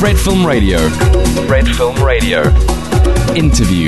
Red Film Radio. Red Film Radio. Interview.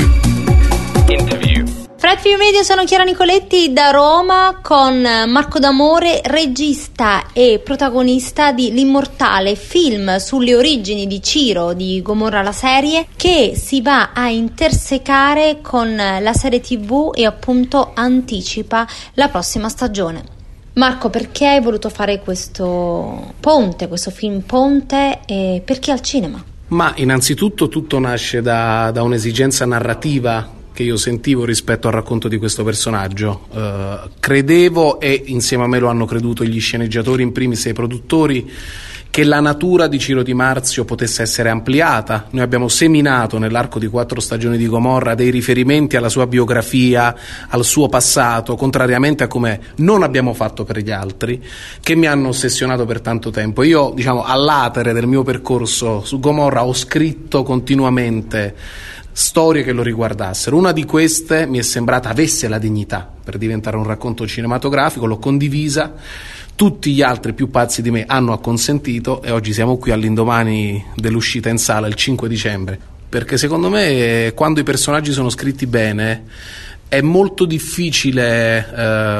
Red Film Radio, sono Chiara Nicoletti da Roma con Marco D'Amore, regista e protagonista di L'Immortale, film sulle origini di Ciro di Gomorra la serie, che si va a intersecare con la serie TV e appunto anticipa la prossima stagione. Marco, perché hai voluto fare questo film ponte, e perché al cinema? Ma innanzitutto tutto nasce da un'esigenza narrativa che io sentivo rispetto al racconto di questo personaggio. Credevo, e insieme a me lo hanno creduto gli sceneggiatori, in primis e i produttori, che la natura di Ciro Di Marzio potesse essere ampliata. Noi abbiamo seminato nell'arco di 4 stagioni di Gomorra dei riferimenti alla sua biografia, al suo passato, contrariamente a come non abbiamo fatto per gli altri, che mi hanno ossessionato per tanto tempo. Io, all'atere del mio percorso su Gomorra ho scritto continuamente storie che lo riguardassero. Una di queste mi è sembrata avesse la dignità per diventare un racconto cinematografico, l'ho condivisa, tutti gli altri più pazzi di me hanno acconsentito e oggi siamo qui all'indomani dell'uscita in sala il 5 dicembre, perché secondo me quando i personaggi sono scritti bene è molto difficile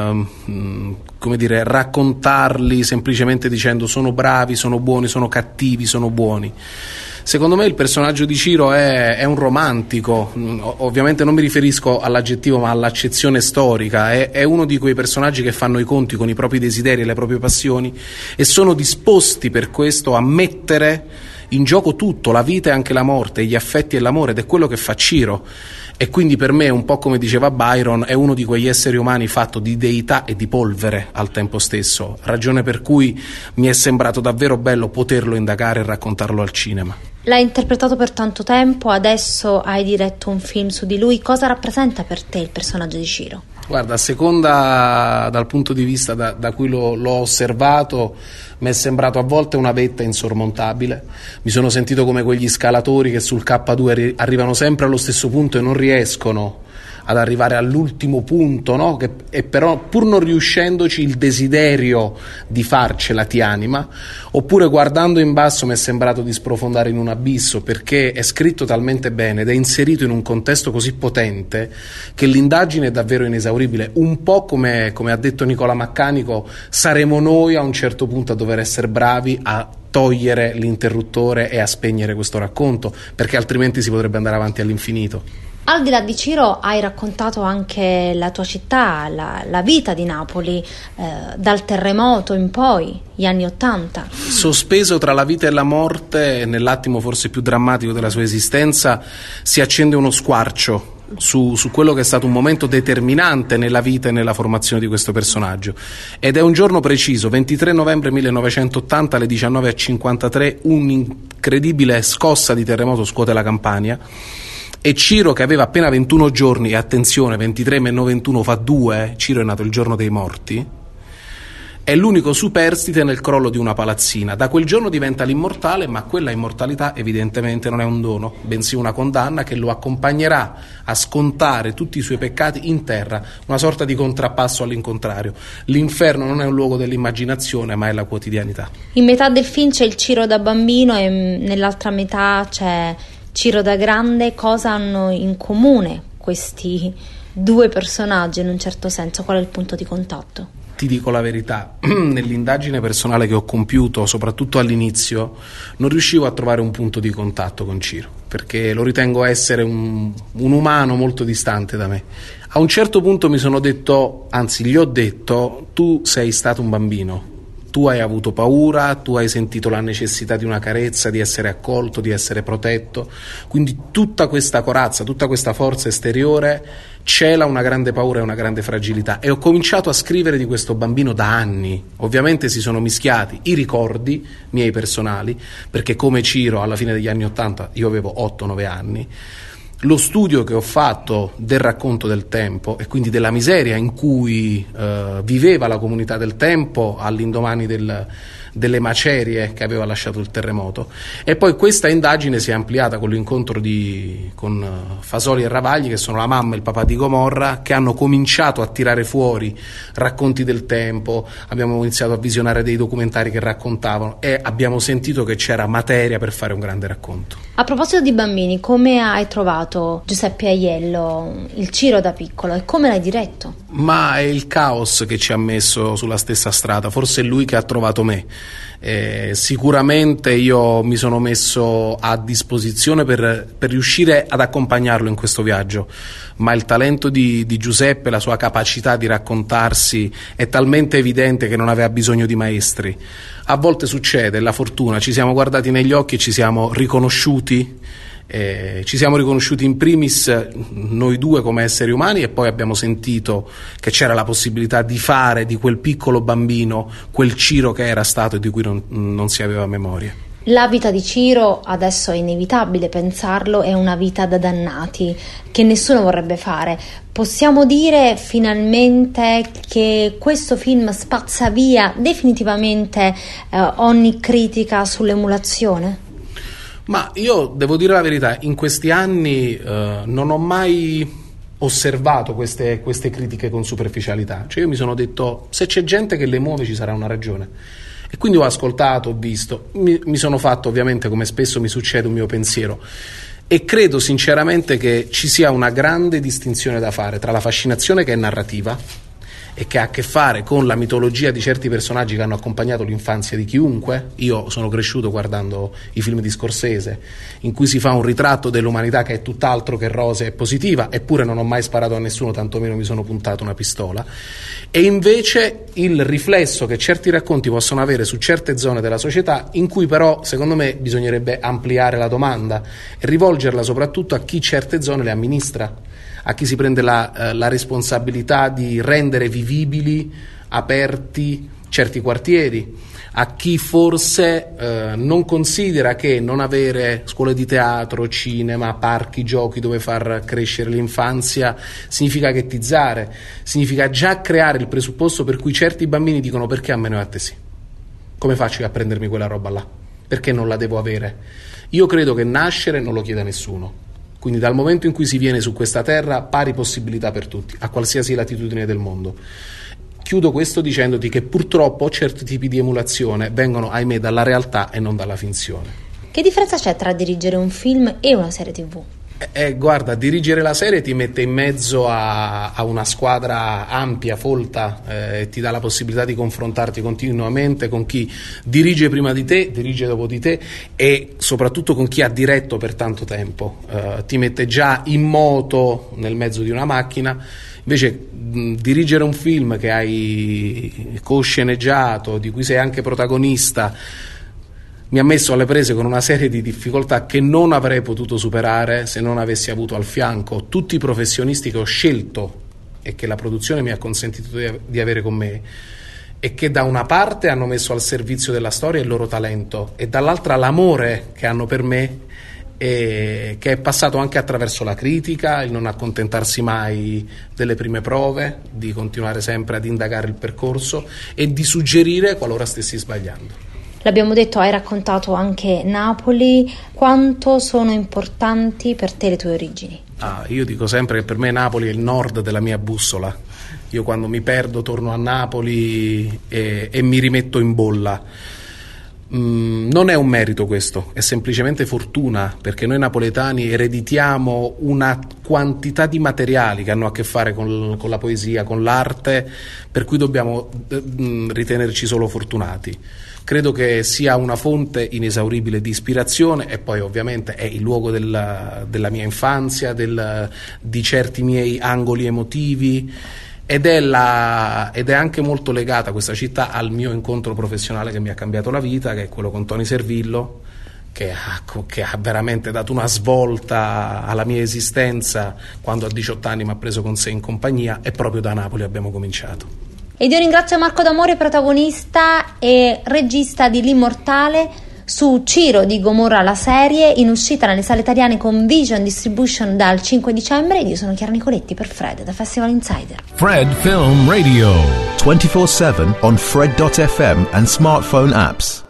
raccontarli semplicemente dicendo sono bravi, sono buoni, sono cattivi, sono buoni. Secondo me il personaggio di Ciro è un romantico, ovviamente non mi riferisco all'aggettivo ma all'accezione storica, è uno di quei personaggi che fanno i conti con i propri desideri e le proprie passioni e sono disposti per questo a mettere in gioco tutto, la vita e anche la morte, gli affetti e l'amore, ed è quello che fa Ciro. E quindi per me, un po' come diceva Byron, è uno di quegli esseri umani fatto di deità e di polvere al tempo stesso, ragione per cui mi è sembrato davvero bello poterlo indagare e raccontarlo al cinema. L'hai interpretato per tanto tempo, adesso hai diretto un film su di lui. Cosa rappresenta per te il personaggio di Ciro? Guarda, a seconda dal punto di vista da cui l'ho osservato, mi è sembrato a volte una vetta insormontabile. Mi sono sentito come quegli scalatori che sul K2 arrivano sempre allo stesso punto e non riescono ad arrivare all'ultimo punto, no? E però pur non riuscendoci il desiderio di farcela ti anima. Oppure guardando in basso mi è sembrato di sprofondare in un abisso, perché è scritto talmente bene ed è inserito in un contesto così potente che l'indagine è davvero inesauribile. Un po' come ha detto Nicola Maccanico, saremo noi a un certo punto a dover essere bravi a togliere l'interruttore e a spegnere questo racconto, perché altrimenti si potrebbe andare avanti all'infinito. Al di là di Ciro hai raccontato anche la tua città, la vita di Napoli, dal terremoto in poi, gli anni '80. Sospeso tra la vita e la morte, nell'attimo forse più drammatico della sua esistenza, si accende uno squarcio su quello che è stato un momento determinante nella vita e nella formazione di questo personaggio. Ed è un giorno preciso, 23 novembre 1980 alle 19:53, un'incredibile scossa di terremoto scuote la Campania. E Ciro, che aveva appena 21 giorni, e attenzione, 23 meno 21 fa 2, Ciro è nato il giorno dei morti, è l'unico superstite nel crollo di una palazzina. Da quel giorno diventa l'immortale, ma quella immortalità evidentemente non è un dono, bensì una condanna che lo accompagnerà a scontare tutti i suoi peccati in terra, una sorta di contrappasso all'incontrario. L'inferno non è un luogo dell'immaginazione, ma è la quotidianità. In metà del film c'è il Ciro da bambino e nell'altra metà c'è Ciro da grande. Cosa hanno in comune questi due personaggi in un certo senso? Qual è il punto di contatto? Ti dico la verità, nell'indagine personale che ho compiuto, soprattutto all'inizio, non riuscivo a trovare un punto di contatto con Ciro, perché lo ritengo essere un umano molto distante da me. A un certo punto mi sono detto, anzi gli ho detto, tu sei stato un bambino. Tu hai avuto paura, tu hai sentito la necessità di una carezza, di essere accolto, di essere protetto, quindi tutta questa corazza, tutta questa forza esteriore cela una grande paura e una grande fragilità. E ho cominciato a scrivere di questo bambino da anni. Ovviamente si sono mischiati i ricordi miei personali, perché come Ciro alla fine degli anni '80 io avevo 8-9 anni, lo studio che ho fatto del racconto del tempo e quindi della miseria in cui viveva la comunità del tempo all'indomani delle macerie che aveva lasciato il terremoto, e poi questa indagine si è ampliata con l'incontro con Fasoli e Ravagli, che sono la mamma e il papà di Gomorra, che hanno cominciato a tirare fuori racconti del tempo. Abbiamo iniziato a visionare dei documentari che raccontavano e abbiamo sentito che c'era materia per fare un grande racconto. A proposito di bambini, come hai trovato Giuseppe Aiello, il Ciro da piccolo, e come l'hai diretto? Ma è il caos che ci ha messo sulla stessa strada, forse è lui che ha trovato me. Sicuramente io mi sono messo a disposizione per riuscire ad accompagnarlo in questo viaggio, ma il talento di Giuseppe, la sua capacità di raccontarsi è talmente evidente che non aveva bisogno di maestri. A volte succede, la fortuna, ci siamo guardati negli occhi e ci siamo riconosciuti. Ci siamo riconosciuti in primis noi due come esseri umani, e poi abbiamo sentito che c'era la possibilità di fare di quel piccolo bambino quel Ciro che era stato e di cui non si aveva memoria. La vita di Ciro, adesso è inevitabile pensarlo, è una vita da dannati che nessuno vorrebbe fare. Possiamo dire finalmente che questo film spazza via definitivamente ogni critica sull'emulazione? Ma io devo dire la verità, in questi anni non ho mai osservato queste critiche con superficialità. Cioè io mi sono detto, se c'è gente che le muove ci sarà una ragione, e quindi ho ascoltato, ho visto, mi sono fatto, ovviamente come spesso mi succede, un mio pensiero, e credo sinceramente che ci sia una grande distinzione da fare tra la fascinazione, che è narrativa e che ha a che fare con la mitologia di certi personaggi che hanno accompagnato l'infanzia di chiunque. Io sono cresciuto guardando i film di Scorsese, in cui si fa un ritratto dell'umanità che è tutt'altro che rosea e positiva, eppure non ho mai sparato a nessuno, tantomeno mi sono puntato una pistola. E invece il riflesso che certi racconti possono avere su certe zone della società, in cui però secondo me bisognerebbe ampliare la domanda e rivolgerla soprattutto a chi certe zone le amministra, a chi si prende la responsabilità di rendere vivibili, aperti certi quartieri, a chi forse non considera che non avere scuole di teatro, cinema, parchi, giochi dove far crescere l'infanzia significa ghettizzare, significa già creare il presupposto per cui certi bambini dicono: perché a me no e a te sì? Come faccio io a prendermi quella roba là? Perché non la devo avere? Io credo che nascere non lo chieda nessuno. Quindi dal momento in cui si viene su questa terra, pari possibilità per tutti, a qualsiasi latitudine del mondo. Chiudo questo dicendoti che purtroppo certi tipi di emulazione vengono, ahimè, dalla realtà e non dalla finzione. Che differenza c'è tra dirigere un film e una serie TV? Guarda, dirigere la serie ti mette in mezzo a una squadra ampia, folta, e ti dà la possibilità di confrontarti continuamente con chi dirige prima di te, dirige dopo di te, e soprattutto con chi ha diretto per tanto tempo. Ti mette già in moto nel mezzo di una macchina. Invece dirigere un film che hai co-sceneggiato, di cui sei anche protagonista, mi ha messo alle prese con una serie di difficoltà che non avrei potuto superare se non avessi avuto al fianco tutti i professionisti che ho scelto e che la produzione mi ha consentito di avere con me, e che da una parte hanno messo al servizio della storia il loro talento e dall'altra l'amore che hanno per me, e che è passato anche attraverso la critica, il non accontentarsi mai delle prime prove, di continuare sempre ad indagare il percorso e di suggerire qualora stessi sbagliando. L'abbiamo detto, hai raccontato anche Napoli. Quanto sono importanti per te le tue origini? Io dico sempre che per me Napoli è il nord della mia bussola. Io quando mi perdo torno a Napoli e mi rimetto in bolla. Non è un merito questo, è semplicemente fortuna, perché noi napoletani ereditiamo una quantità di materiali che hanno a che fare con la poesia, con l'arte, per cui dobbiamo ritenerci solo fortunati. Credo che sia una fonte inesauribile di ispirazione, e poi ovviamente è il luogo della mia infanzia, di certi miei angoli emotivi, ed è anche molto legata questa città al mio incontro professionale che mi ha cambiato la vita, che è quello con Tony Servillo, che ha veramente dato una svolta alla mia esistenza quando a 18 anni mi ha preso con sé in compagnia, e proprio da Napoli abbiamo cominciato. Ed io ringrazio Marco D'Amore, protagonista e regista di L'Immortale. su Ciro di Gomorra la serie, in uscita nelle sale italiane con Vision Distribution dal 5 dicembre. Io sono Chiara Nicoletti per Fred da Festival Insider. Fred Film Radio 24/7 on Fred.fm and smartphone apps.